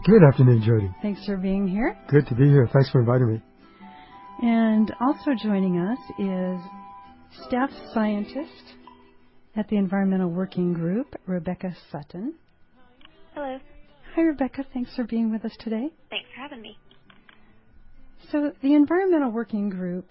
Good afternoon, Jody. Thanks for being here. Good to be here. Thanks for inviting me. And also joining us is staff scientist at the Environmental Working Group, Rebecca Sutton. Hello. Hi, Rebecca. Thanks for being with us today. Thanks for having me. So the Environmental Working Group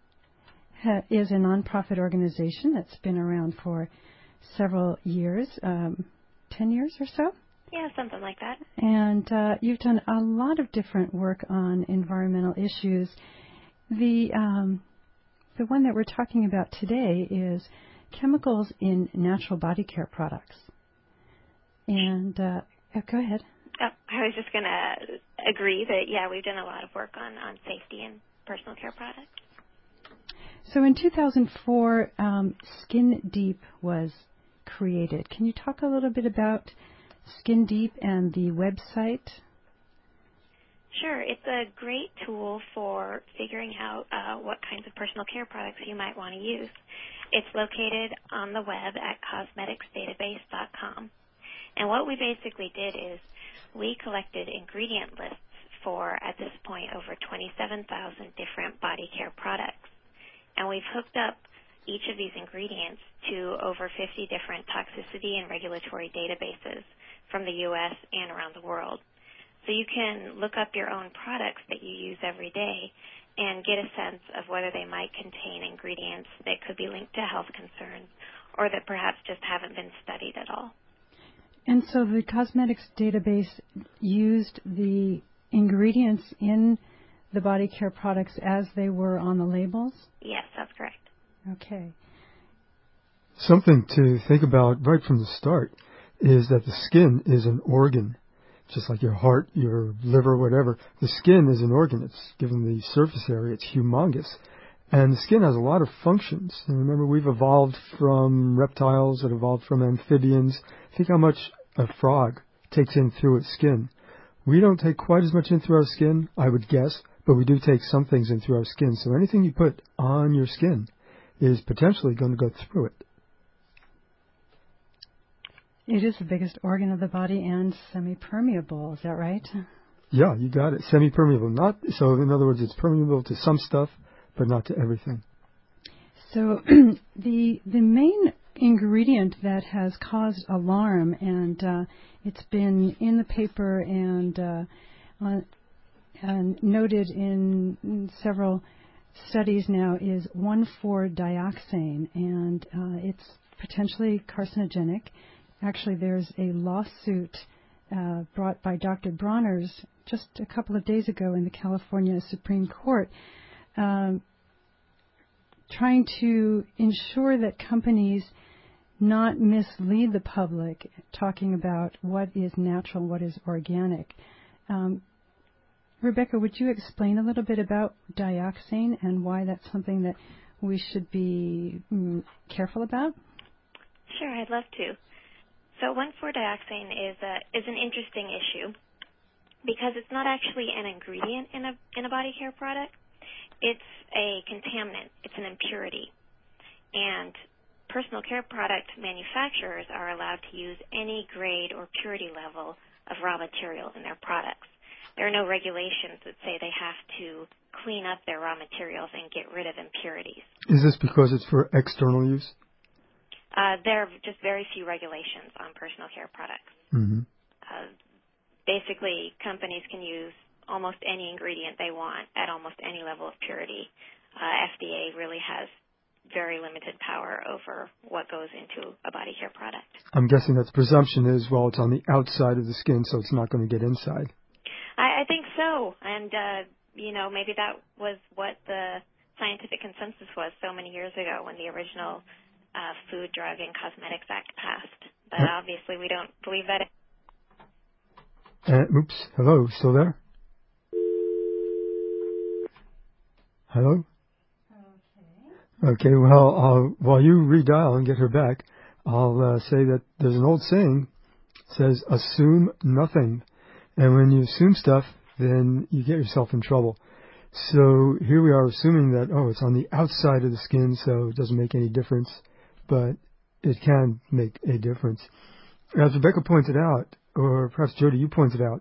is a nonprofit organization that's been around for several years, 10 years or so. Yeah, something like that. And you've done a lot of different work on environmental issues. The one that we're talking about today is chemicals in natural body care products. And go ahead. Oh, I was just going to agree that, yeah, we've done a lot of work on safety and personal care products. So in 2004, Skin Deep was created. Can you talk a little bit about Skin Deep and the website? Sure. It's a great tool for figuring out what kinds of personal care products you might want to use. It's located on the web at cosmeticsdatabase.com. And what we basically did is we collected ingredient lists for, at this point, over 27,000 different body care products. And we've hooked up each of these ingredients to over 50 different toxicity and regulatory databases from the U.S. and around the world. So you can look up your own products that you use every day and get a sense of whether they might contain ingredients that could be linked to health concerns or that perhaps just haven't been studied at all. And so the cosmetics database used the ingredients in the body care products as they were on the labels? Yes, that's correct. Okay. Something to think about right from the start is that the skin is an organ, just like your heart, your liver, whatever. The skin is an organ. It's given the surface area. It's humongous. And the skin has a lot of functions. And remember, we've evolved from reptiles that evolved from amphibians. Think how much a frog takes in through its skin. We don't take quite as much in through our skin, I would guess, but we do take some things in through our skin. So anything you put on your skin is potentially going to go through it. It is the biggest organ of the body and semi-permeable, is that right? Yeah, you got it. Semi-permeable. So in other words, it's permeable to some stuff, but not to everything. So the main ingredient that has caused alarm, and it's been in the paper and noted in several studies now, is 1,4-dioxane, and it's potentially carcinogenic. Actually, there's a lawsuit brought by Dr. Bronner's just a couple of days ago in the California Supreme Court, trying to ensure that companies not mislead the public, talking about what is natural, what is organic. Rebecca, would you explain a little bit about dioxane and why that's something that we should be careful about? Sure, I'd love to. So 1,4-dioxane is an interesting issue because it's not actually an ingredient in a body care product. It's a contaminant. It's an impurity. And personal care product manufacturers are allowed to use any grade or purity level of raw material in their products. There are no regulations that say they have to clean up their raw materials and get rid of impurities. Is this because it's for external use? There are just very few regulations on personal care products. Mm-hmm. Basically, companies can use almost any ingredient they want at almost any level of purity. FDA really has very limited power over what goes into a body care product. I'm guessing that the presumption is, well, it's on the outside of the skin, so it's not going to get inside. I think so. And, maybe that was what the scientific consensus was so many years ago when the original Food, Drug, and Cosmetics Act passed. But obviously we don't believe that. Oops. Hello. Still there? Hello? Okay, well, while you redial and get her back, I'll say that there's an old saying, says, assume nothing. And when you assume stuff, then you get yourself in trouble. So here we are assuming that, it's on the outside of the skin, so it doesn't make any difference. But it can make a difference. As Rebecca pointed out, or perhaps Jody, you pointed out,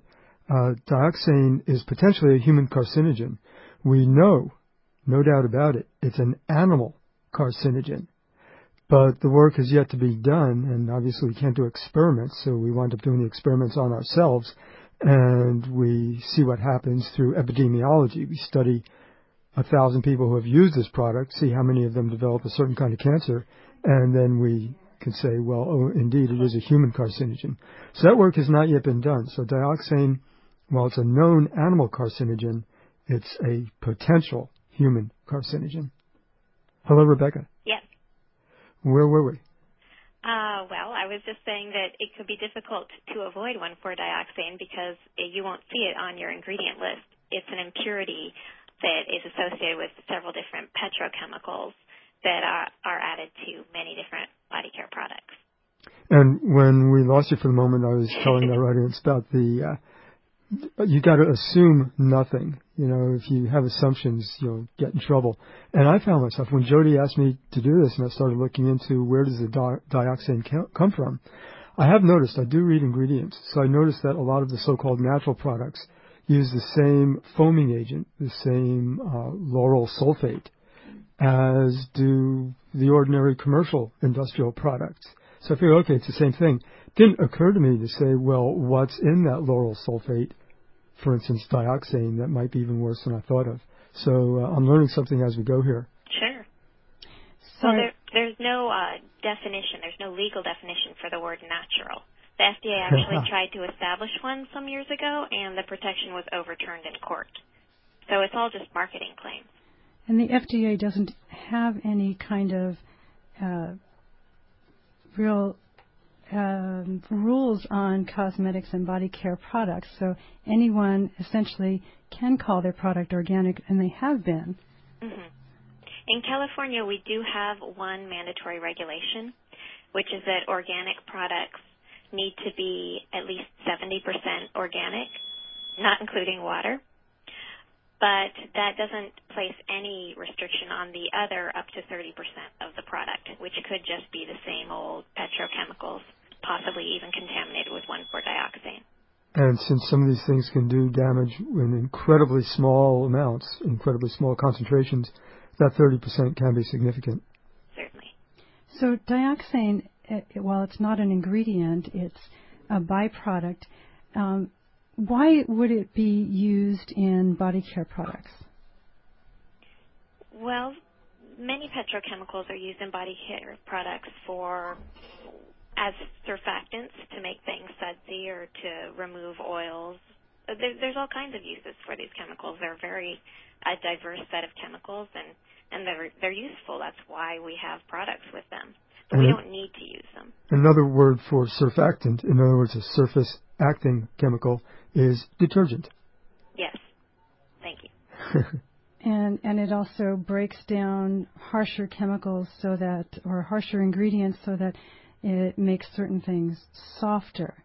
dioxane is potentially a human carcinogen. We know, no doubt about it, it's an animal carcinogen. But the work has yet to be done, and obviously we can't do experiments, so we wind up doing the experiments on ourselves, and we see what happens through epidemiology. We study 1,000 people who have used this product, see how many of them develop a certain kind of cancer, and then we can say, well, oh, indeed, it is a human carcinogen. So that work has not yet been done. So dioxane, while it's a known animal carcinogen, it's a potential human carcinogen. Hello, Rebecca. Yes. Where were we? Well, I was just saying that it could be difficult to avoid 1,4-dioxane because you won't see it on your ingredient list. It's an impurity that is associated with several different petrochemicals that are added to many different body care products. And when we lost you for the moment, I was telling our audience about you got to assume nothing. You know, if you have assumptions, you'll get in trouble. And I found myself, when Jody asked me to do this and I started looking into where does the dioxane come from, I have noticed, I do read ingredients, so I noticed that a lot of the so-called natural products use the same foaming agent, the same lauryl sulfate, as do the ordinary commercial industrial products. So I figured, okay, it's the same thing. It didn't occur to me to say, well, what's in that lauryl sulfate, for instance, dioxane, that might be even worse than I thought of. So I'm learning something as we go here. Sure. So there's no definition, there's no legal definition for the word natural. The FDA actually tried to establish one some years ago, and the protection was overturned in court. So it's all just marketing claims. And the FDA doesn't have any kind of real rules on cosmetics and body care products. So anyone essentially can call their product organic, and they have been. Mm-hmm. In California, we do have one mandatory regulation, which is that organic products need to be at least 70% organic, not including water. But that doesn't place any restriction on the other up to 30% of the product, which could just be the same old petrochemicals, possibly even contaminated with 1,4-dioxane. And since some of these things can do damage in incredibly small amounts, incredibly small concentrations, that 30% can be significant. Certainly. So dioxane, while it's not an ingredient, it's a byproduct. Why would it be used in body care products? Well, many petrochemicals are used in body care products as surfactants to make things sudsy or to remove oils. There's all kinds of uses for these chemicals. They're a diverse set of chemicals, and they're useful. That's why we have products with them. But we don't need to use them. Another word for surfactant, in other words, a surface-acting chemical, is detergent. Yes. Thank you. And it also breaks down harsher chemicals or harsher ingredients so that it makes certain things softer.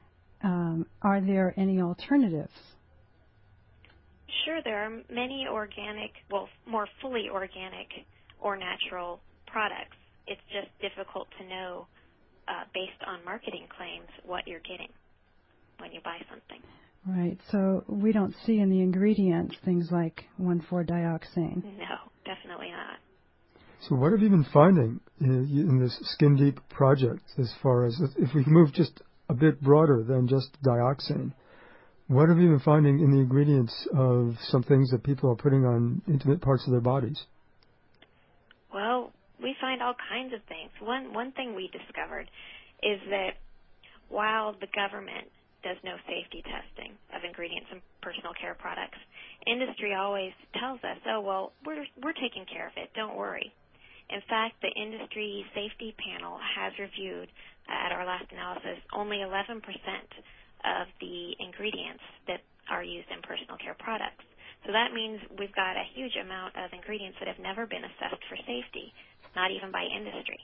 Are there any alternatives? Sure, there are many more fully organic or natural products. It's just difficult to know, based on marketing claims, what you're getting when you buy something. Right. So we don't see in the ingredients things like 1,4-dioxane. No, definitely not. So what have you been finding in this Skin Deep project as far as, if we can move just a bit broader than just dioxane, what have you been finding in the ingredients of some things that people are putting on intimate parts of their bodies? Well, we find all kinds of things. One thing we discovered is that while the government does no safety testing of ingredients in personal care products, industry always tells us, oh, well, we're taking care of it, don't worry. In fact, the industry safety panel has reviewed, at our last analysis, only 11% of the ingredients that are used in personal care products. So that means we've got a huge amount of ingredients that have never been assessed for safety, not even by industry.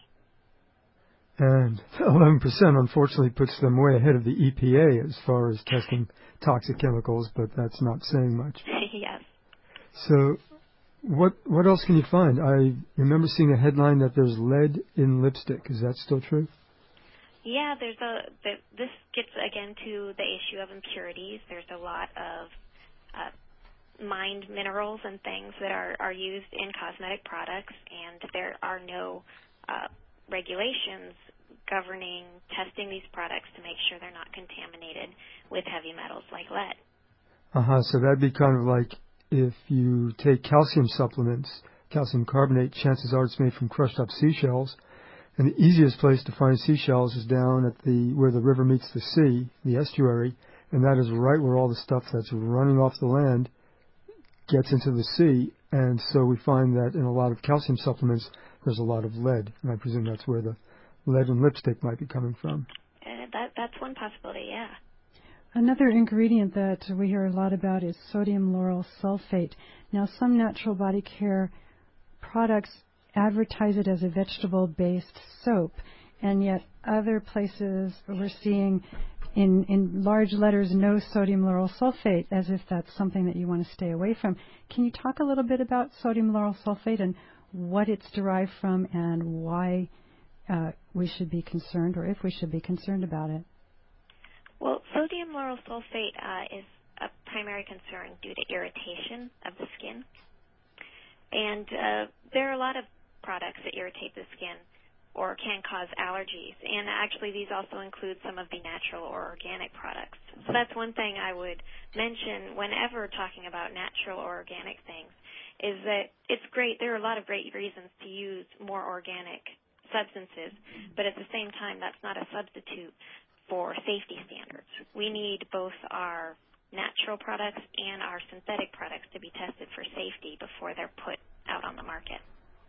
And 11%, unfortunately, puts them way ahead of the EPA as far as testing toxic chemicals, but that's not saying much. Yes. So what else can you find? I remember seeing a headline that there's lead in lipstick. Is that still true? Yeah, this gets again to the issue of impurities. There's a lot of mined minerals and things that are used in cosmetic products, and there are no regulations governing testing these products to make sure they're not contaminated with heavy metals like lead. So that'd be kind of like if you take calcium supplements, calcium carbonate, chances are it's made from crushed up seashells. And the easiest place to find seashells is down at where the river meets the sea, the estuary, and that is right where all the stuff that's running off the land gets into the sea. And so we find that in a lot of calcium supplements, there's a lot of lead. And I presume that's where the lead in lipstick might be coming from. That's one possibility, yeah. Another ingredient that we hear a lot about is sodium lauryl sulfate. Now, some natural body care products advertise it as a vegetable-based soap, and yet other places we're seeing in large letters, no sodium lauryl sulfate, as if that's something that you want to stay away from. Can you talk a little bit about sodium lauryl sulfate and what it's derived from and why we should be concerned, or if we should be concerned about it? Well, sodium lauryl sulfate is a primary concern due to irritation of the skin. And there are a lot of products that irritate the skin or can cause allergies. And actually, these also include some of the natural or organic products. So that's one thing I would mention whenever talking about natural or organic things, is that it's great. There are a lot of great reasons to use more organic substances, but at the same time, that's not a substitute for safety standards. We need both our natural products and our synthetic products to be tested for safety before they're put out on the market.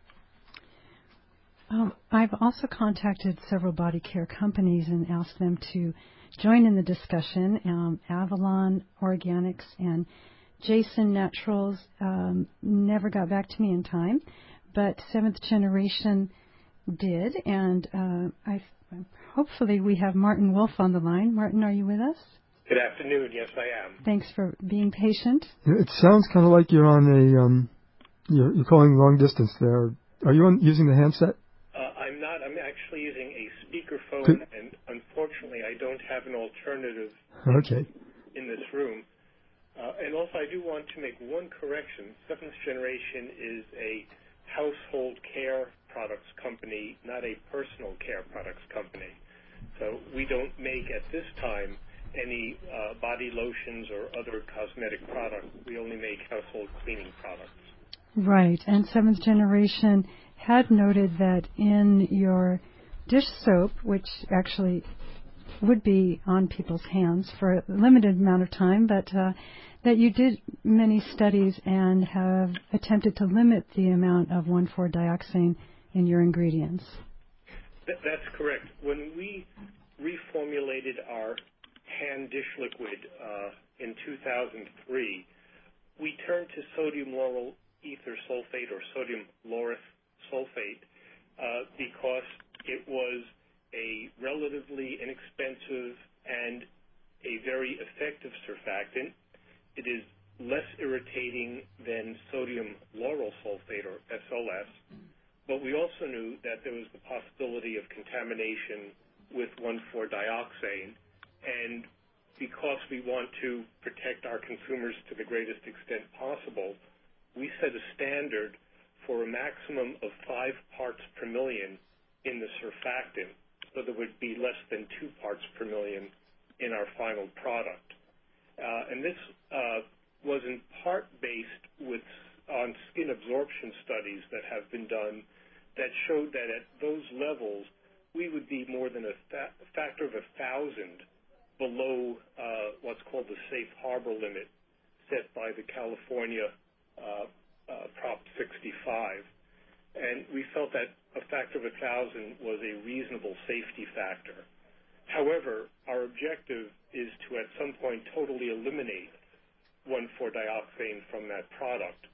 I've also contacted several body care companies and asked them to join in the discussion. Avalon Organics and Jason Naturals never got back to me in time, but Seventh Generation did, and hopefully we have Martin Wolf on the line. Martin, are you with us? Good afternoon. Yes, I am. Thanks for being patient. It sounds kind of like you're on you're calling long distance there. Are you using the handset? I'm not. I'm actually using a speakerphone, and unfortunately, I don't have an alternative in this room. And also, I do want to make one correction. Seventh Generation is a household care products company, not a personal care products company. So we don't make, at this time, any body lotions or other cosmetic products. We only make household cleaning products. Right, and Seventh Generation had noted that in your dish soap, which actually would be on people's hands for a limited amount of time, but that you did many studies and have attempted to limit the amount of 1,4-dioxane in your ingredients. That's correct. When we reformulated our hand dish liquid in 2003, we turned to sodium lauryl ether sulfate or sodium laureth sulfate because it was a relatively inexpensive and a very effective surfactant. It is less irritating than sodium lauryl sulfate or SLS, but we also knew that there was the possibility of contamination with 1,4-dioxane, and because we want to protect our consumers to the greatest extent possible, we set a standard for a maximum of 5 parts per million in the surfactant, so there would be less than 2 parts per million in our final product. And this was in part based on skin absorption studies that have been done that showed that at those levels, we would be more than a factor of 1,000 below what's called the safe harbor limit set by the California Prop 65. And we felt that a factor of 1,000 was a reasonable safety factor. However, our objective is to at some point totally eliminate 1,4-dioxane from that product.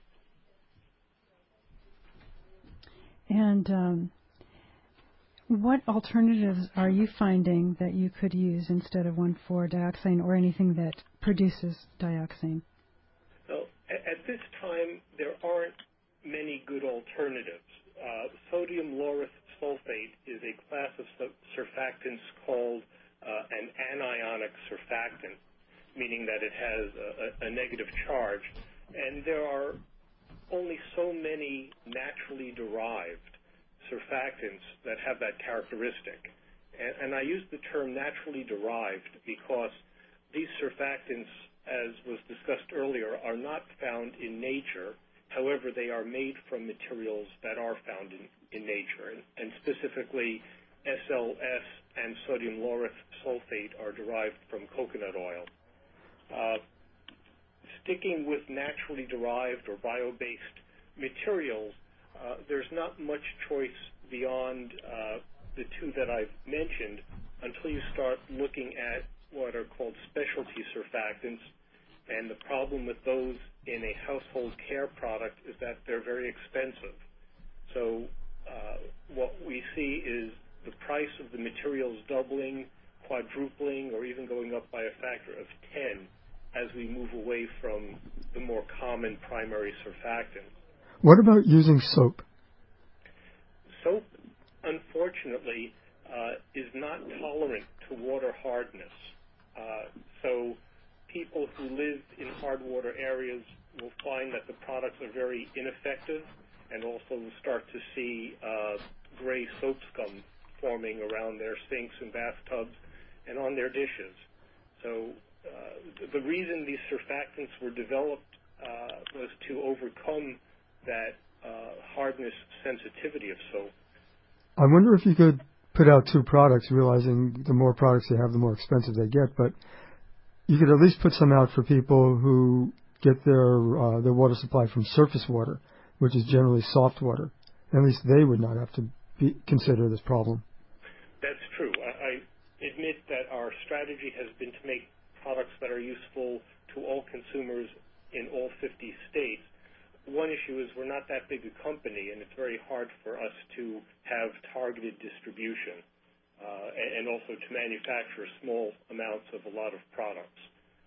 And what alternatives are you finding that you could use instead of 1,4-dioxane or anything that produces dioxane? Well, at this time, there aren't many good alternatives. Sodium lauryl sulfate is a class of surfactants called an anionic surfactant, meaning that it has a negative charge. And there are only so many naturally derived surfactants that have that characteristic. And I use the term naturally derived because these surfactants, as was discussed earlier, are not found in nature. However, they are made from materials that are found in nature. And specifically, SLS and sodium lauryl sulfate are derived from coconut oil. Sticking with naturally derived or bio-based materials, there's not much choice beyond the two that I've mentioned until you start looking at what are called specialty surfactants. And the problem with those in a household care product is that they're very expensive. So what we see is the price of the materials doubling, quadrupling, or even going up by a factor of 10 as we move away from the more common primary surfactants. What about using soap? Soap, unfortunately, is not tolerant to water hardness. So people who live in hard water areas will find that the products are very ineffective, and also will start to see gray soap scum forming around their sinks and bathtubs and on their dishes. So the reason these surfactants were developed was to overcome that hardness sensitivity of soap. I wonder if you could put out two products, realizing the more products you have, the more expensive they get, but you could at least put some out for people who get their water supply from surface water, which is generally soft water. At least they would not have to consider this problem. That's true. I admit that our strategy has been to make products that are useful to all consumers in all 50 states. One issue is we're not that big a company, and it's very hard for us to have targeted distribution and also to manufacture small amounts of a lot of products.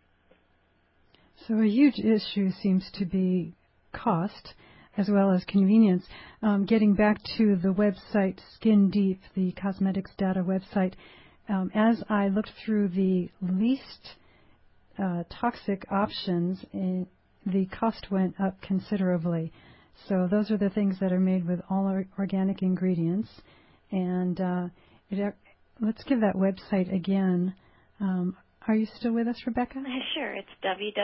So a huge issue seems to be cost as well as convenience. Getting back to the website Skin Deep, the cosmetics data website, as I looked through the least toxic options, the cost went up considerably. So those are the things that are made with all organic ingredients. And let's give that website again. Are you still with us, Rebecca? Sure. It's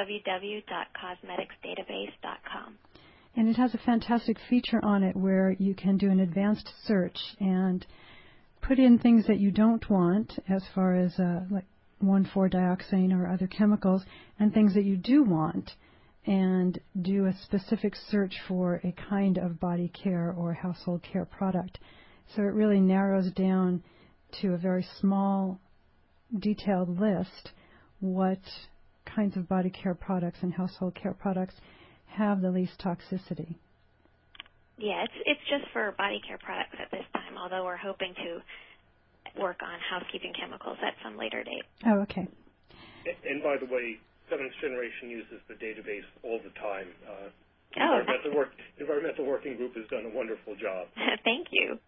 www.cosmeticsdatabase.com. And it has a fantastic feature on it where you can do an advanced search and put in things that you don't want as far as like 1,4-dioxane or other chemicals, and things that you do want, and do a specific search for a kind of body care or household care product. So it really narrows down to a very small, detailed list what kinds of body care products and household care products have the least toxicity. Yeah, it's just for body care products at this time, although we're hoping to work on housekeeping chemicals at some later date. Oh, okay. And by the way, Seventh Generation uses the database all the time. Environmental Working Group has done a wonderful job. Thank you.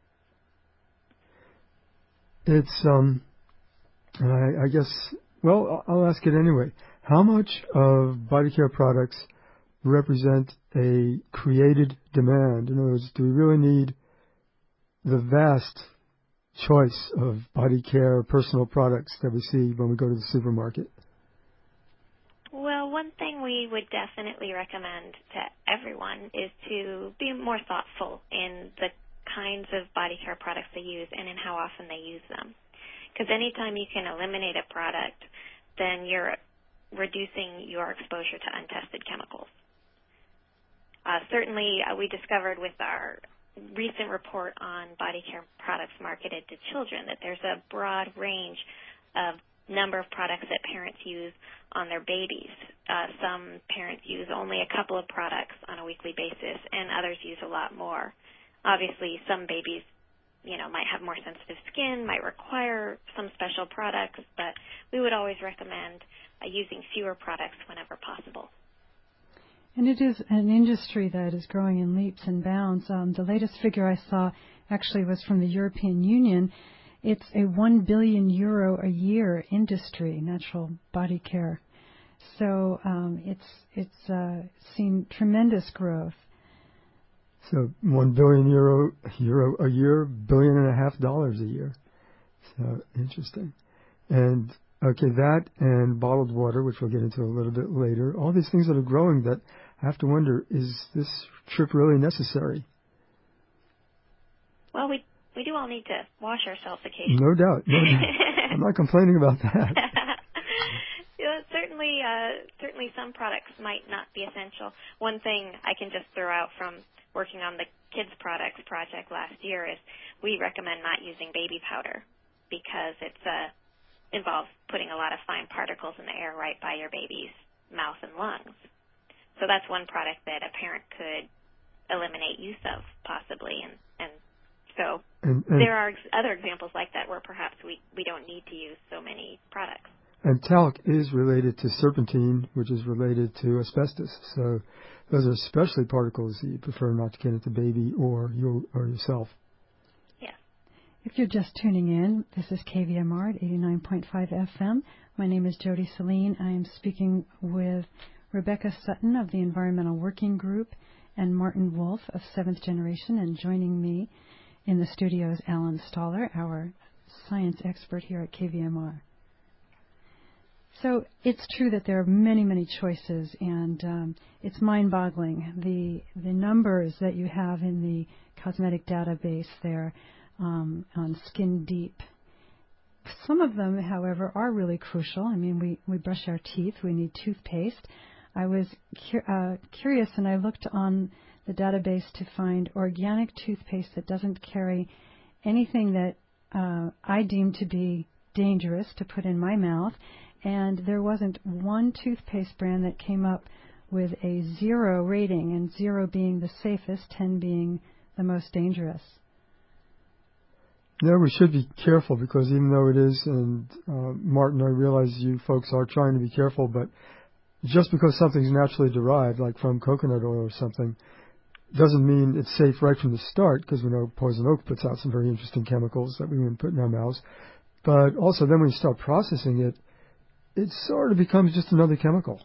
It's, I guess, well, I'll ask it anyway. How much of body care products represent a created demand? In other words, do we really need the vast choice of body care personal products that we see when we go to the supermarket? Well, one thing we would definitely recommend to everyone is to be more thoughtful in the kinds of body care products they use and in how often they use them. Because anytime you can eliminate a product, then you're reducing your exposure to untested chemicals. Certainly, we discovered with our recent report on body care products marketed to children that there's a broad range of number of products that parents use on their babies. Some parents use only a couple of products on a weekly basis, and others use a lot more. Obviously, some babies, might have more sensitive skin, might require some special products, but we would always recommend using fewer products whenever possible. And it is an industry that is growing in leaps and bounds. The latest figure I saw actually was from the European Union. It's a €1 billion a year industry, natural body care. So it's seen tremendous growth. So €1 billion a year, $1.5 billion a year. So interesting. And okay, that and bottled water, which we'll get into a little bit later. All these things that are growing that I have to wonder, is this trip really necessary? Well, we do all need to wash ourselves occasionally. No doubt. I'm not complaining about that. Yeah, certainly some products might not be essential. One thing I can just throw out from working on the kids products project last year is we recommend not using baby powder because it involves putting a lot of fine particles in the air right by your baby's mouth and lungs. So that's one product that a parent could eliminate use of possibly, and so there are other examples like that where perhaps we don't need to use so many products. And talc is related to serpentine, which is related to asbestos. So those are especially particles that you prefer not to get into baby or yourself. Yeah. If you're just tuning in, this is KVMR at 89.5 FM. My name is Jody Celine. I am speaking with Rebecca Sutton of the Environmental Working Group and Martin Wolf of Seventh Generation, and joining me in the studio is Alan Stoller, our science expert here at KVMR. So it's true that there are many, many choices, and it's mind-boggling, the numbers that you have in the cosmetic database there on Skin Deep. Some of them, however, are really crucial. I mean, we brush our teeth. We need toothpaste. I was curious, and I looked on the database to find organic toothpaste that doesn't carry anything that I deem to be dangerous to put in my mouth. And there wasn't one toothpaste brand that came up with a 0 rating, and 0 being the safest, 10 being the most dangerous. Yeah, we should be careful because even though it is, and Martin, I realize you folks are trying to be careful, but just because something's naturally derived, like from coconut oil or something, doesn't mean it's safe right from the start, because we know poison oak puts out some very interesting chemicals that we wouldn't put in our mouths. But also then when you start processing it, it sort of becomes just another chemical.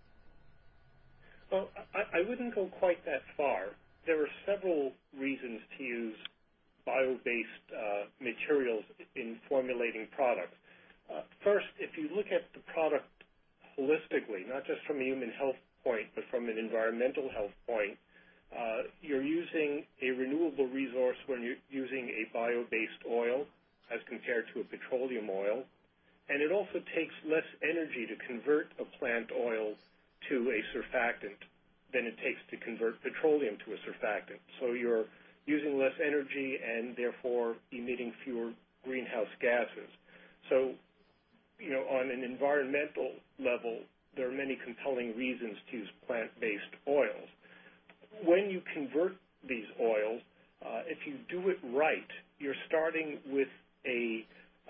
Well, I wouldn't go quite that far. There are several reasons to use bio-based materials in formulating products. First, if you look at the product holistically, not just from a human health point, but from an environmental health point, you're using a renewable resource when you're using a bio-based oil as compared to a petroleum oil. And it also takes less energy to convert a plant oil to a surfactant than it takes to convert petroleum to a surfactant. So you're using less energy and therefore emitting fewer greenhouse gases. So, on an environmental level, there are many compelling reasons to use plant-based oils. When you convert these oils, if you do it right, you're starting with a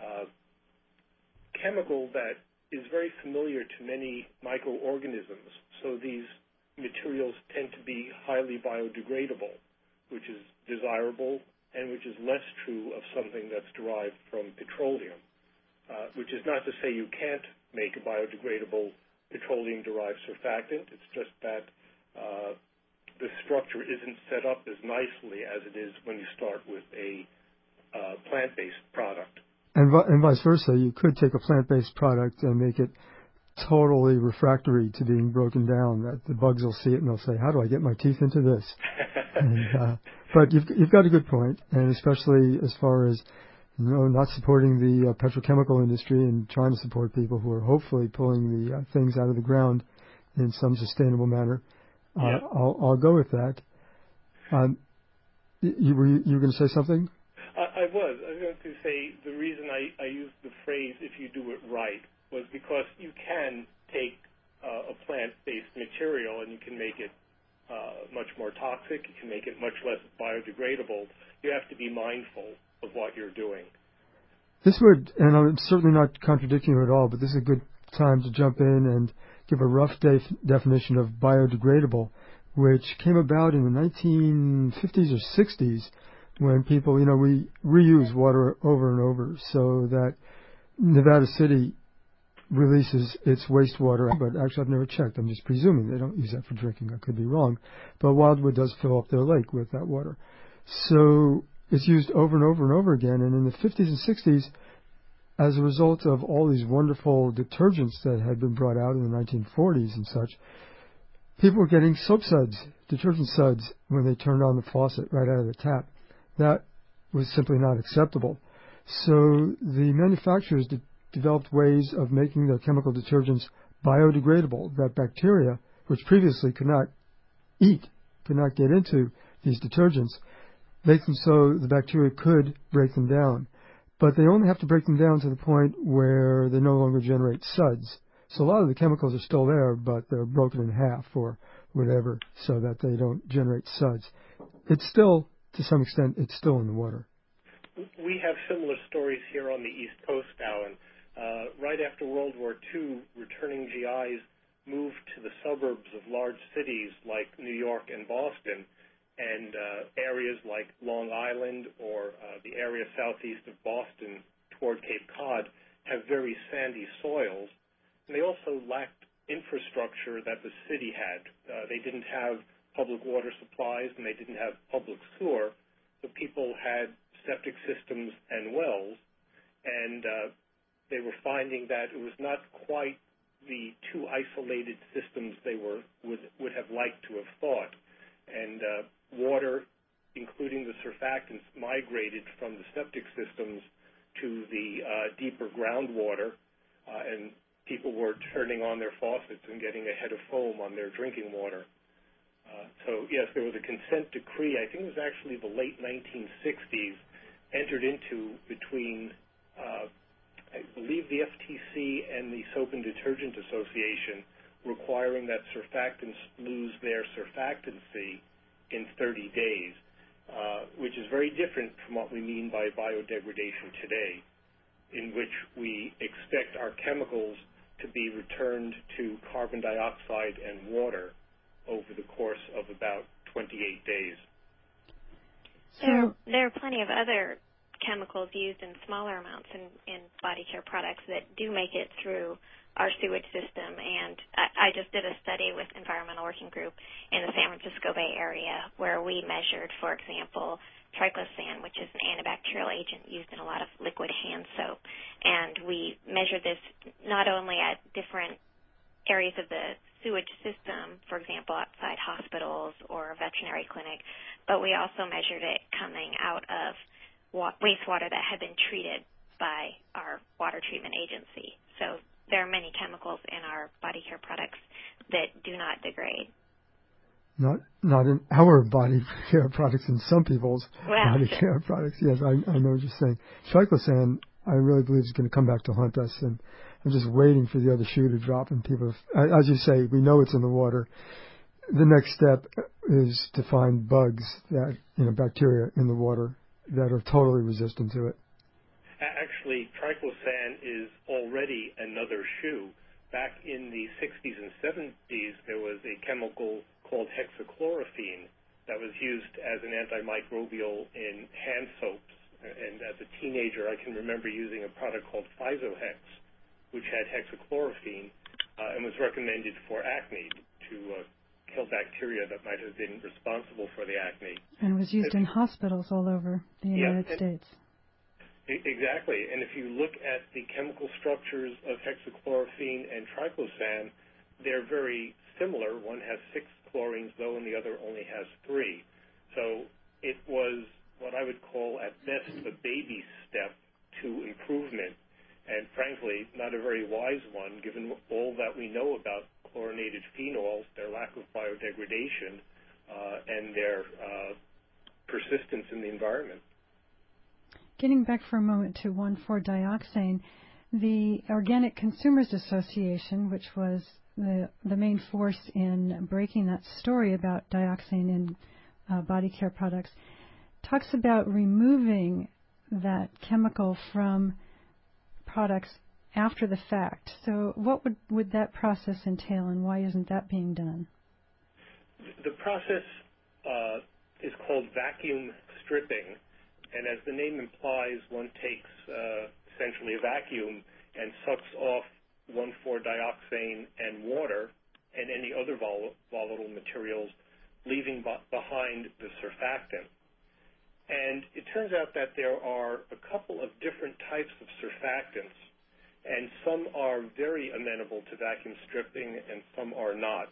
chemical that is very familiar to many microorganisms. So these materials tend to be highly biodegradable, which is desirable and which is less true of something that's derived from petroleum, which is not to say you can't make a biodegradable petroleum-derived surfactant. It's just that the structure isn't set up as nicely as it is when you start with a plant-based product. And vice versa, you could take a plant-based product and make it totally refractory to being broken down. That the bugs will see it and they'll say, "How do I get my teeth into this?" But you've got a good point, and especially as far as not supporting the petrochemical industry and trying to support people who are hopefully pulling the things out of the ground in some sustainable manner. Yeah. I'll go with that. You were going to say something? I was going to say the reason I used the phrase "if you do it right" was because you can take a plant-based material and you can make it much more toxic. You can make it much less biodegradable. You have to be mindful of what you're doing. This would, and I'm certainly not contradicting you at all, but this is a good time to jump in and give a rough definition of biodegradable, which came about in the 1950s or 60s when people, we reuse water over and over, so that Nevada City releases its wastewater, but actually I've never checked. I'm just presuming they don't use that for drinking. I could be wrong. But Wildwood does fill up their lake with that water. So it's used over and over and over again. And in the 50s and 60s, as a result of all these wonderful detergents that had been brought out in the 1940s and such, people were getting soap suds, detergent suds, when they turned on the faucet right out of the tap. That was simply not acceptable. So the manufacturers developed ways of making their chemical detergents biodegradable, that bacteria, which previously could not get into these detergents, make them so the bacteria could break them down. But they only have to break them down to the point where they no longer generate suds. So a lot of the chemicals are still there, but they're broken in half or whatever so that they don't generate suds. It's still, to some extent, it's still in the water. We have similar stories here on the East Coast, Alan. Right after World War II, returning GIs moved to the suburbs of large cities like New York and Boston, and areas like Long Island or the area southeast of Boston toward Cape Cod have very sandy soils. And they also lacked infrastructure that the city had. They didn't have public water supplies, and they didn't have public sewer, so people had septic systems and wells, and they were finding that it was not quite the two isolated systems they would have liked to have thought. And water, including the surfactants, migrated from the septic systems to the deeper groundwater, and people were turning on their faucets and getting a head of foam on their drinking water. So, yes, there was a consent decree, I think it was actually the late 1960s, entered into between I believe the FTC and the Soap and Detergent Association, requiring that surfactants lose their surfactancy in 30 days, which is very different from what we mean by biodegradation today, in which we expect our chemicals to be returned to carbon dioxide and water over the course of about 28 days. There are plenty of other chemicals used in smaller amounts in body care products that do make it through our sewage system. And I just did a study with Environmental Working Group in the San Francisco Bay Area where we measured, for example, triclosan, which is an antibacterial agent used in a lot of liquid hand soap. And we measured this not only at different areas of the sewage system, for example, outside hospitals or a veterinary clinic, but we also measured it coming out of wastewater that had been treated by our water treatment agency. So there are many chemicals in our body care products that do not degrade. Not in our body care products, in some people's body sure. care products. Yes, I know what you're saying. Triclosan, I really believe, is going to come back to haunt us, and I'm just waiting for the other shoe to drop. And people, as you say, we know it's in the water. The next step is to find bugs, bacteria in the water that are totally resistant to it. Actually, triclosan is already another shoe. Back in the 60s and 70s, there was a chemical called hexachlorophene that was used as an antimicrobial in hand soaps. And as a teenager, I can remember using a product called Physohex, which had hexachlorophene and was recommended for acne to kill bacteria that might have been responsible for the acne. And was used in hospitals all over the United States. Exactly. And if you look at the chemical structures of hexachlorophene and triclosan, they're very similar. One has 6 chlorines, though, and the other only has 3. So it was what I would call, at best, a baby step to improvement, and frankly, not a very wise one, given all that we know about chlorinated phenols, their lack of biodegradation, and their persistence in the environment. Getting back for a moment to 1,4-dioxane, the Organic Consumers Association, which was the main force in breaking that story about dioxane in body care products, talks about removing that chemical from products after the fact. So what would that process entail, and why isn't that being done? The process is called vacuum stripping, and as the name implies, one takes essentially a vacuum and sucks off 1,4-dioxane and water and any other volatile materials, leaving behind the surfactant. And it turns out that there are a couple of different types of surfactants, and some are very amenable to vacuum stripping and some are not.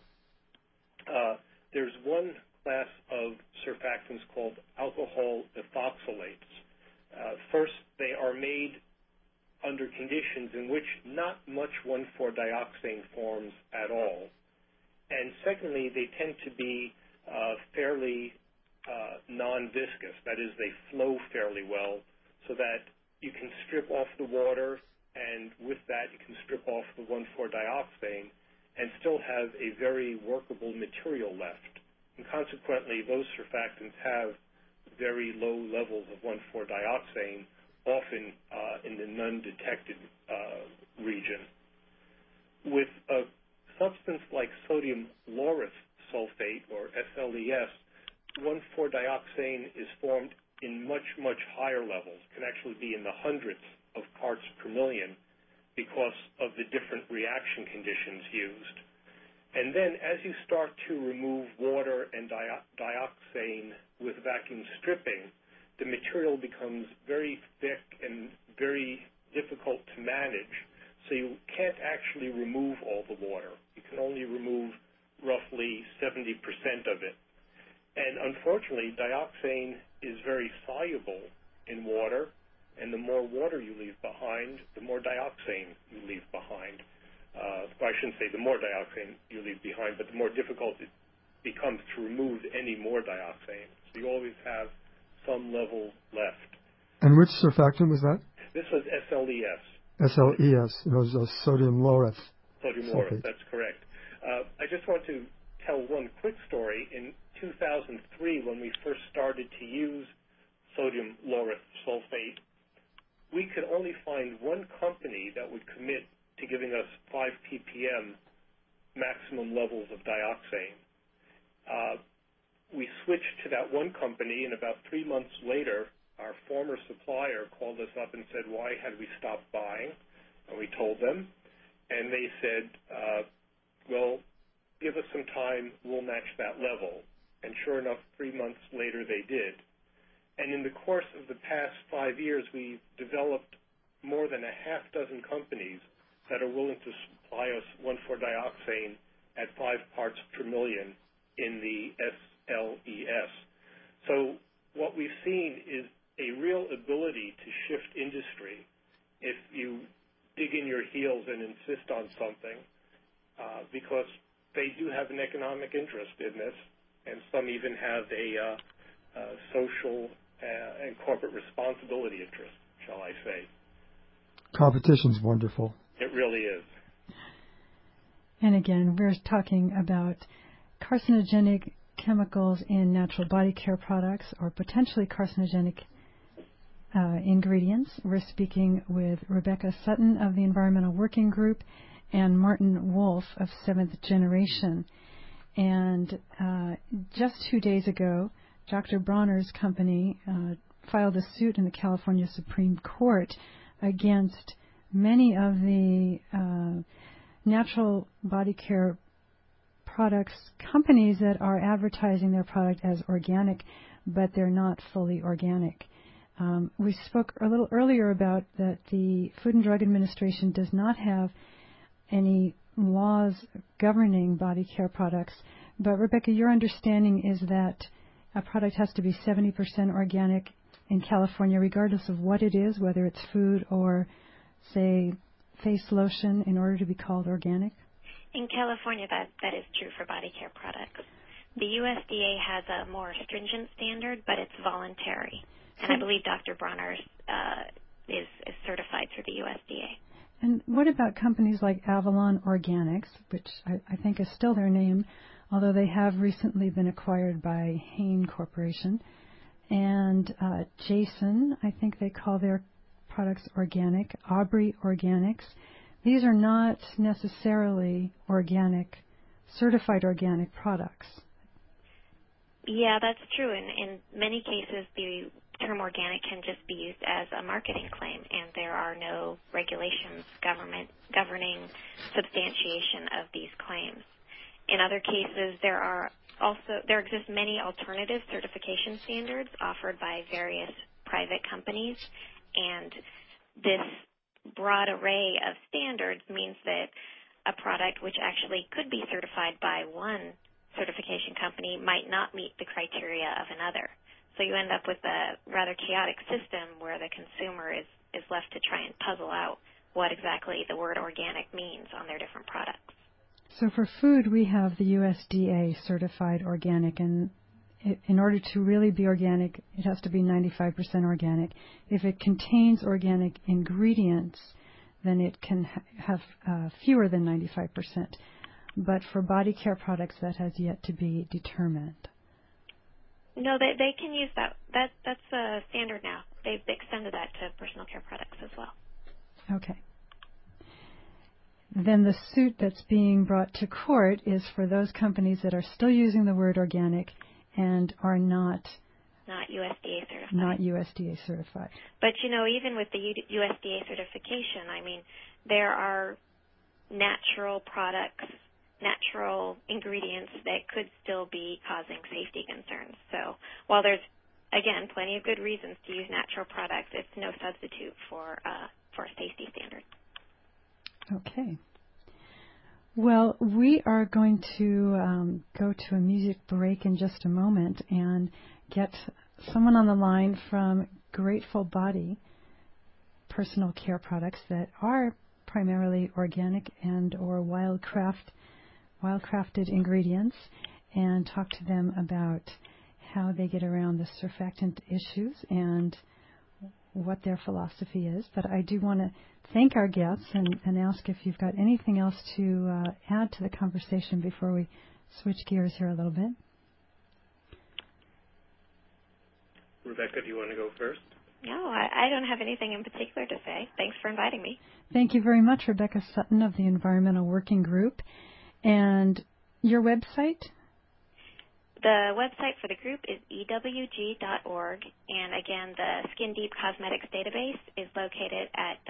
There's one class of surfactants called alcohol ethoxylates. First, they are made under conditions in which not much 1,4-dioxane forms at all. And secondly, they tend to be fairly non-viscous. That is, they flow fairly well so that you can strip off the water, and with that you can strip off the 1,4-dioxane and still have a very workable material left. And consequently, those surfactants have very low levels of 1,4-dioxane, often in the non-detected region. With a substance like sodium lauryl sulfate, or SLES, 1,4-dioxane is formed in much, much higher levels, can actually be in the hundreds of parts per million because of the different reaction conditions used. And then as you start to remove water and dioxane with vacuum stripping, the material becomes very thick and very difficult to manage, so you can't actually remove all the water. You can only remove roughly 70% of it. And unfortunately, dioxane is very soluble in water, and the more water you leave behind, the more dioxane you leave behind. I shouldn't say the more dioxane you leave behind, but the more difficult it becomes to remove any more dioxane. So you always have some level left. And which surfactant was that? This was SLES. SLES. It was sodium lauryl. Sodium lauryl, that's correct. I just want to tell one quick story. In 2003, when we first started to use sodium lauryl sulfate, we could only find one company that would commit to giving us 5 ppm maximum levels of dioxane. We switched to that one company, and about 3 months later, our former supplier called us up and said, why had we stopped buying? And we told them, and they said, well, give us some time, we'll match that level. And sure enough, 3 months later, they did. And in the course of the past 5 years, we've developed more than a half dozen companies that are willing to supply us 1,4-dioxane at 5 parts per million in the SLES. So what we've seen is a real ability to shift industry if you dig in your heels and insist on something, because they do have an economic interest in this, and some even have a social and corporate responsibility interest, shall I say. Competition's wonderful. It really is. And again, we're talking about carcinogenic chemicals in natural body care products or potentially carcinogenic ingredients. We're speaking with Rebecca Sutton of the Environmental Working Group and Martin Wolf of Seventh Generation. And just 2 days ago, Dr. Bronner's company filed a suit in the California Supreme Court against many of the natural body care products companies that are advertising their product as organic, but they're not fully organic. We spoke a little earlier about that the Food and Drug Administration does not have any laws governing body care products. But, Rebecca, your understanding is that a product has to be 70% organic in California, regardless of what it is, whether it's food or, say, face lotion, in order to be called organic? In California, that is true for body care products. The USDA has a more stringent standard, but it's voluntary. And I believe Dr. Bronner's is certified through the USDA. And what about companies like Avalon Organics, which I think is still their name, although they have recently been acquired by Hain Corporation, and Jason, I think they call their products organic, Aubrey Organics. These are not necessarily organic, certified organic products. Yeah, that's true. In many cases, the term organic can just be used as a marketing claim, and there are no regulations governing substantiation of these claims. In other cases, there exist many alternative certification standards offered by various private companies, and this broad array of standards means that a product which actually could be certified by one certification company might not meet the criteria of another. So you end up with a rather chaotic system where the consumer is left to try and puzzle out what exactly the word organic means on their different products. So for food, we have the USDA certified organic, and in order to really be organic, it has to be 95% organic. If it contains organic ingredients, then it can have fewer than 95%. But for body care products, that has yet to be determined. No, they can use that. That's a standard now. They've extended that to personal care products as well. Okay. Then the suit that's being brought to court is for those companies that are still using the word organic and are not USDA certified. Not USDA certified. But, even with the USDA certification, there are natural products, natural ingredients that could still be causing safety concerns. So while there's, again, plenty of good reasons to use natural products, it's no substitute for a safety standard. Okay. Well, we are going to go to a music break in just a moment and get someone on the line from Grateful Body personal care products that are primarily organic and or wildcrafted ingredients, and talk to them about how they get around the surfactant issues and what their philosophy is. But I do want to thank our guests and ask if you've got anything else to add to the conversation before we switch gears here a little bit. Rebecca, do you want to go first? No, I don't have anything in particular to say. Thanks for inviting me. Thank you very much, Rebecca Sutton of the Environmental Working Group. And your website? The website for the group is ewg.org, and again, the Skin Deep Cosmetics database is located at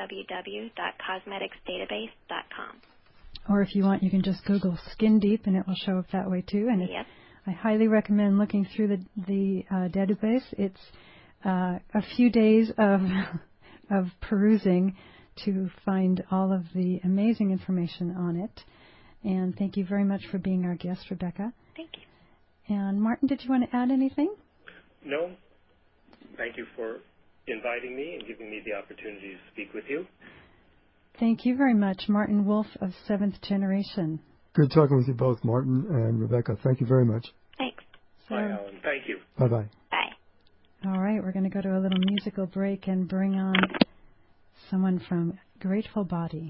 www.cosmeticsdatabase.com. Or if you want, you can just Google Skin Deep, and it will show up that way too. And yep. I highly recommend looking through the database. It's a few days of perusing to find all of the amazing information on it. And thank you very much for being our guest, Rebecca. Thank you. And Martin, did you want to add anything? No. Thank you for inviting me and giving me the opportunity to speak with you. Thank you very much, Martin Wolf of Seventh Generation. Good talking with you both, Martin and Rebecca. Thank you very much. Thanks. Bye, Alan. Thank you. Bye-bye. Bye. All right, we're going to go to a little musical break and bring on someone from Grateful Body.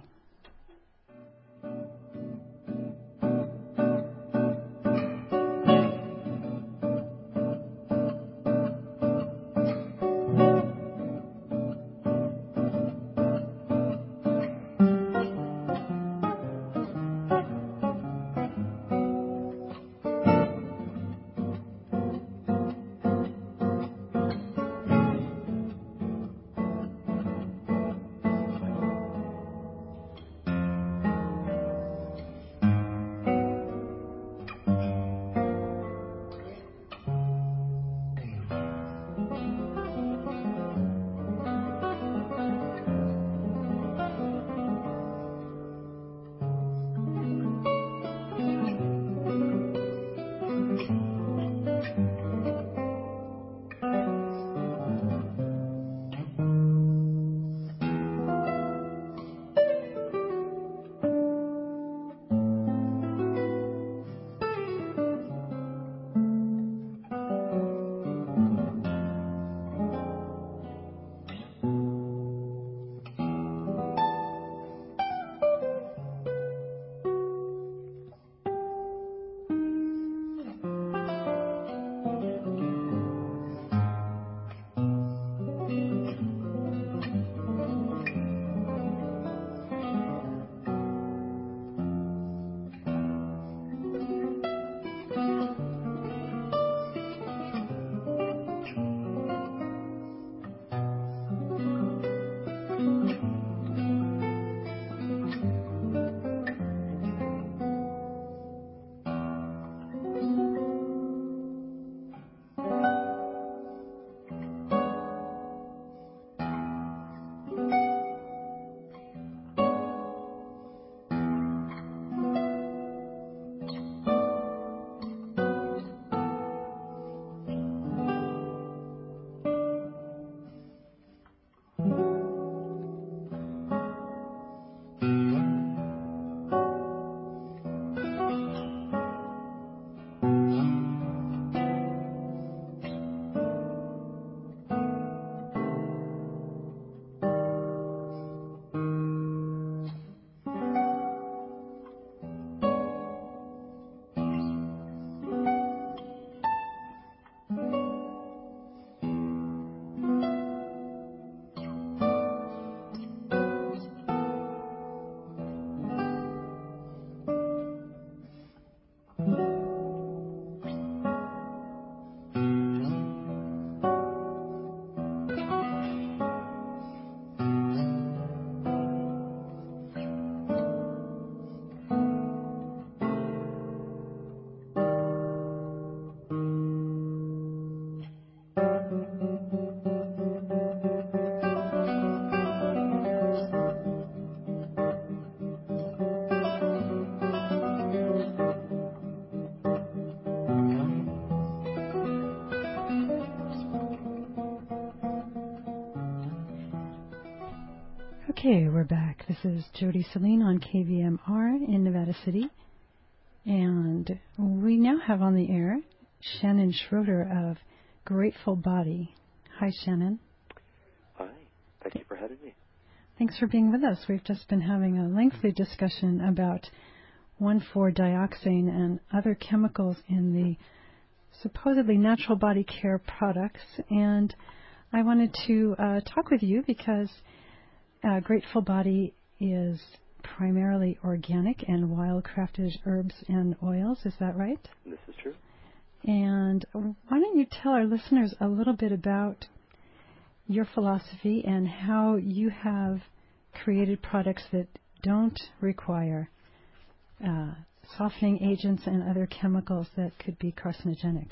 Okay, we're back. This is Jody Celine on KVMR in Nevada City. And we now have on the air Shannon Schroeder of Grateful Body. Hi, Shannon. Hi. Thank you for having me. Thanks for being with us. We've just been having a lengthy discussion about 1,4-dioxane and other chemicals in the supposedly natural body care products. And I wanted to talk with you because Grateful Body is primarily organic and wild-crafted herbs and oils. Is that right? This is true. And why don't you tell our listeners a little bit about your philosophy and how you have created products that don't require softening agents and other chemicals that could be carcinogenic?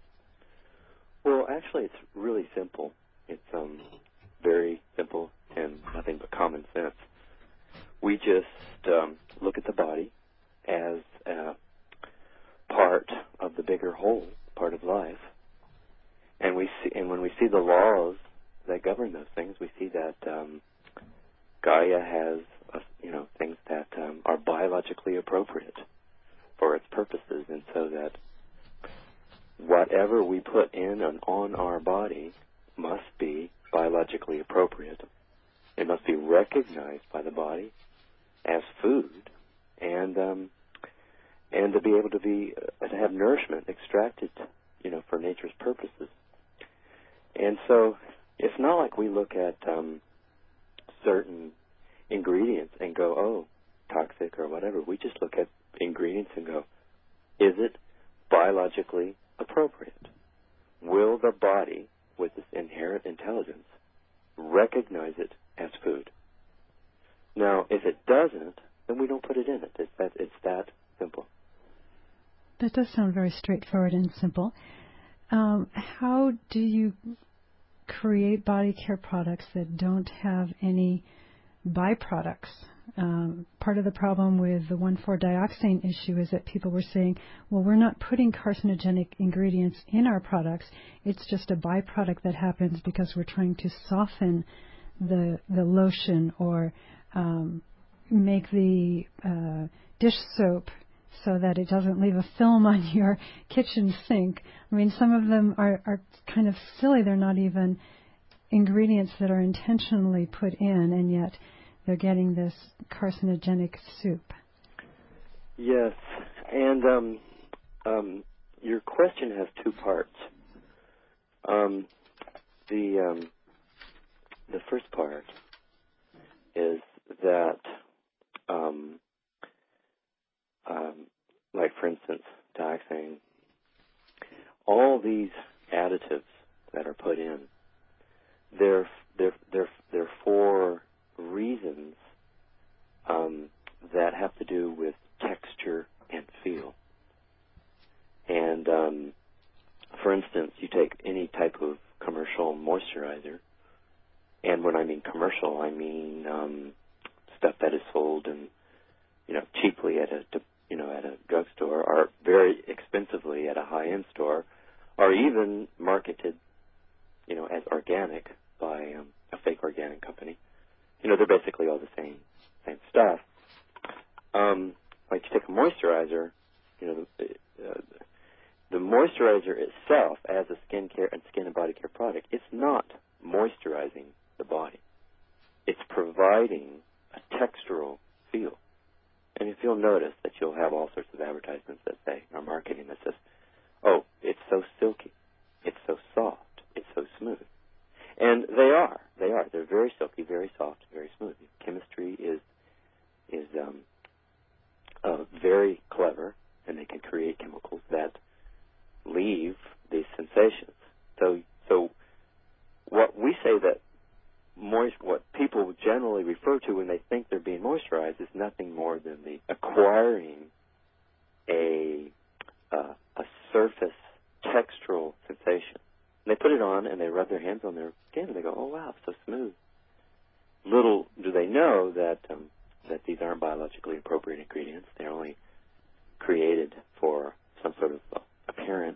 Well, actually, it's really simple. It's very simple and nothing but common sense. We just look at the body as a part of the bigger whole, part of life, and when we see the laws that govern those things, we see that Gaia has things that are biologically appropriate for its purposes, and so that whatever we put in and on our body must be biologically appropriate. It must be recognized by the body as food, and to be able to have nourishment extracted, for nature's purposes. And so it's not like we look at certain ingredients and go, oh, toxic or whatever. We just look at ingredients and go, is it biologically appropriate? Will the body, with this inherent intelligence, recognize it as food? Now, if it doesn't, then we don't put it in it. It's that simple. That does sound very straightforward and simple. How do you create body care products that don't have any byproducts? Part of the problem with the 1,4-dioxane issue is that people were saying, well, we're not putting carcinogenic ingredients in our products. It's just a byproduct that happens because we're trying to soften the lotion or make the dish soap so that it doesn't leave a film on your kitchen sink. I mean, some of them are kind of silly. They're not even ingredients that are intentionally put in, and yet they're getting this carcinogenic soup. Yes, and your question has two parts. The first part is that, like for instance, dioxane, all these additives that are put in, they're for reasons that have to do with texture and feel. And for instance, you take any type of commercial moisturizer, and when I mean commercial, I mean stuff that is sold and cheaply at a drugstore, or very expensively at a high-end store, or even marketed as organic by a fake organic company. They're basically all the same stuff. Like you take a moisturizer, the moisturizer itself, as a skin and body care product, it's not moisturizing the body. It's providing a textural feel. And if you'll notice that you'll have all sorts of advertisements that say, or marketing that says, oh, it's so silky, it's so soft, it's so smooth. And they are. They're very silky, very soft, very smooth. Chemistry is very clever, and they can create chemicals that leave these sensations. So what we say that what people generally refer to when they think they're being moisturized is nothing more than the acquiring a surface textural sensation. And they put it on and they rub their hands on their skin and they go, oh wow, it's so smooth. Little do they know that these aren't biologically appropriate ingredients. They're only created for some sort of appearance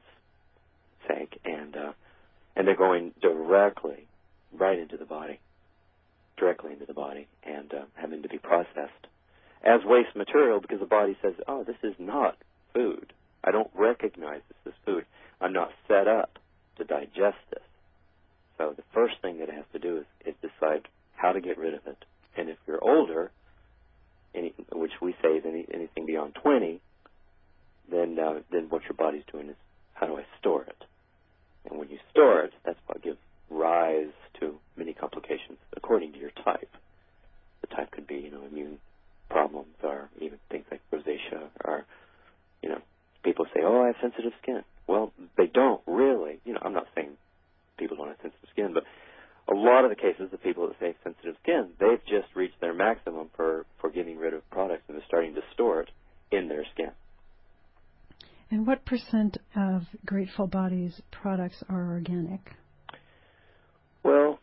sake, and they're going directly right into the body. directly into the body and having to be processed as waste material because the body says, oh, this is not food. I don't recognize this as food. I'm not set up to digest this. So the first thing that it has to do is decide how to get rid of it. And if you're older, which we say is anything beyond 20, then what your body's doing is, how do I store it? And when you store it, that's what gives rise to many complications according to your type. The type could be, immune problems or even things like rosacea or, people say, oh, I have sensitive skin. Well, they don't really. I'm not saying people don't have sensitive skin, but a lot of the cases, the people that say sensitive skin, they've just reached their maximum for getting rid of products and they're starting to store it in their skin. And what % of Grateful Body's products are organic? Well,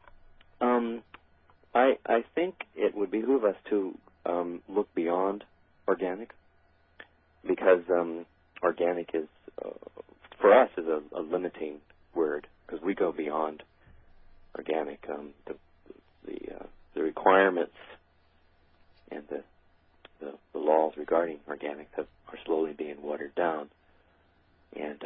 I think it would behoove us to look beyond organic because organic is, for us, is a limiting word because we go beyond organic. The requirements and the laws regarding organic are slowly being watered down. And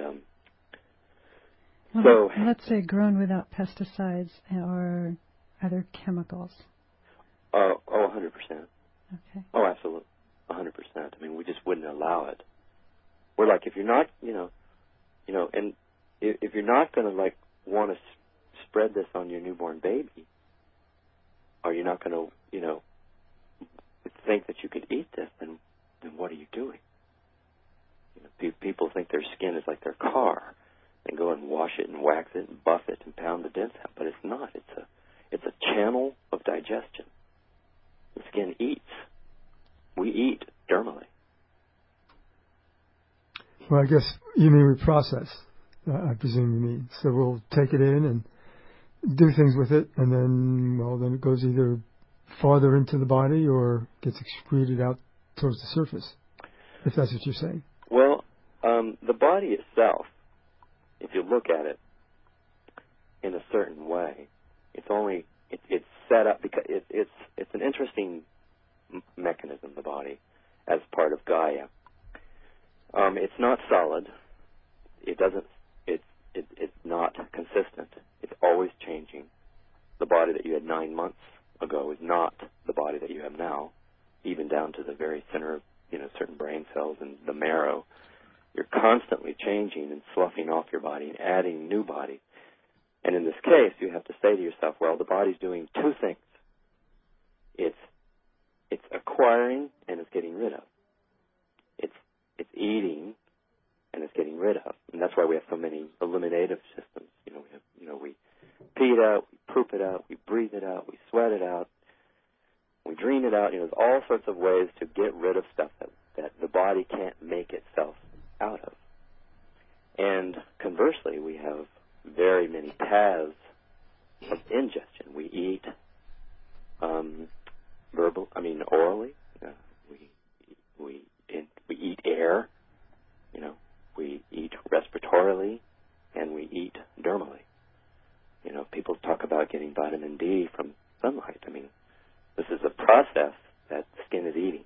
so let's say grown without pesticides or other chemicals. 100%. Okay. Oh, absolutely, 100%. I mean, we just wouldn't allow it. We're like, if you're not, and if you're not going to want to spread this on your newborn baby, or you're not going to, think that you could eat this, then what are you doing? People think their skin is like their car and go and wash it and wax it and buff it and pound the dents out, but it's not. It's a channel of digestion. The skin eats. We eat dermally. Well, I guess you mean we process, I presume you mean. So we'll take it in and do things with it, and then it goes either farther into the body or gets excreted out towards the surface, if that's what you're saying. Well, the body itself, if you look at it in a certain way, it's set up because it's an interesting mechanism, the body, as part of Gaia. It's not solid. It's not consistent. It's always changing. The body that you had 9 months ago is not the body that you have now, even down to the very center of, certain brain cells and the marrow. You're constantly changing and sloughing off your body and adding new body. And in this case, you have to say to yourself, well, the body's doing two things. It's acquiring and it's getting rid of. It's eating and it's getting rid of. And that's why we have so many eliminative systems. We pee it out, we poop it out, we breathe it out, we sweat it out, we dream it out. There's all sorts of ways to get rid of stuff that the body can't make itself out of. And conversely, we have very many paths of ingestion. We eat orally. We eat air. We eat respiratorily, and we eat dermally. People talk about getting vitamin D from sunlight. This is a process that the skin is eating.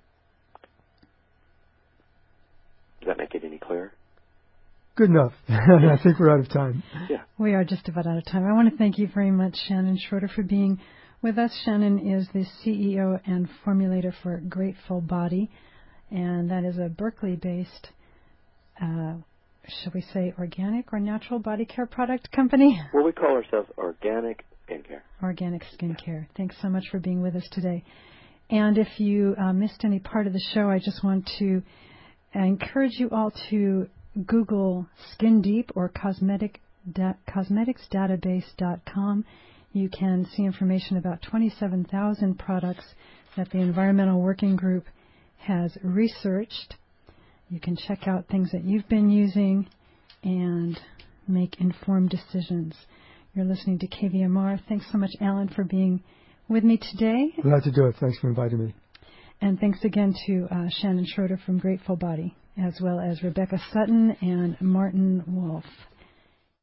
Does that make it any clearer? Good enough. I think we're out of time. Yeah. We are just about out of time. I want to thank you very much, Shannon Schroeder, for being with us. Shannon is the CEO and formulator for Grateful Body, and that is a Berkeley-based, shall we say, organic or natural body care product company? Well, we call ourselves Organic Skincare. Organic Skincare. Thanks so much for being with us today. And if you missed any part of the show, I just want to encourage you all to Google Skin Deep or cosmeticsdatabase.com. You can see information about 27,000 products that the Environmental Working Group has researched. You can check out things that you've been using and make informed decisions. You're listening to KVMR. Thanks so much, Alan, for being with me today. Glad to do it. Thanks for inviting me. And thanks again to Shannon Schroeder from Grateful Body, as well as Rebecca Sutton and Martin Wolf.